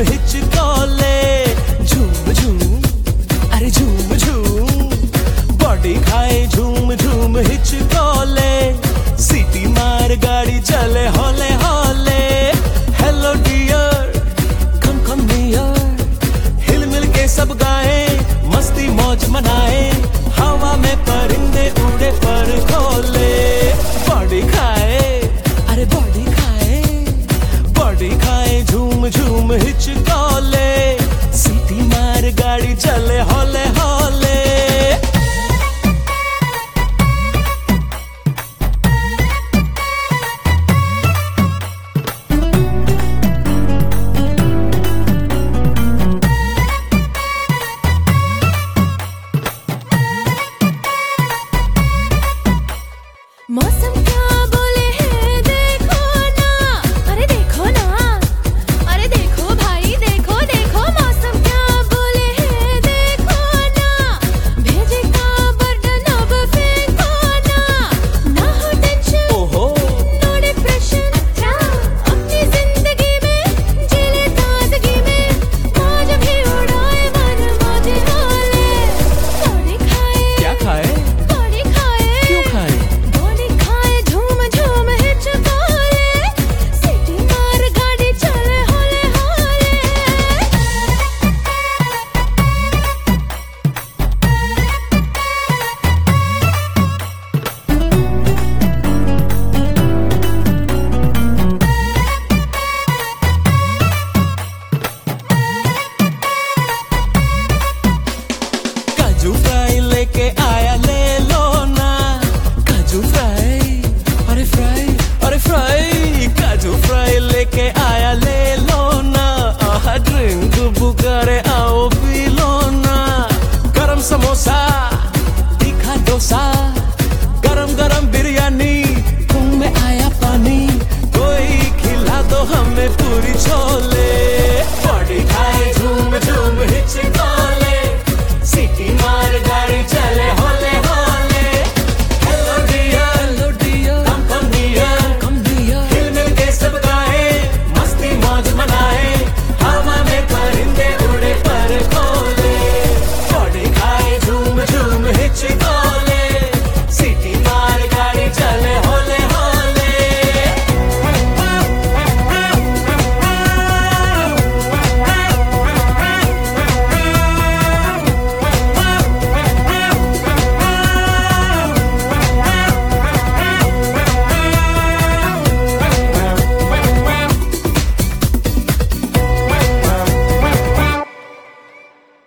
हिचकोले, झूम झूम अरे झूम झूम, बॉडी खाए झूम झूम हिचकोले, सीटी मार गाड़ी चले हौले हौले। Hello dear come come near, हिल मिल के सब गाए, मस्ती मौज मनाए, हवा में परिंदे उड़े पर खोले। बॉडी खाए अरे बॉडी खाए, बॉडी खाए झूम झूम हिचकोले, सीटी मार गाड़ी चले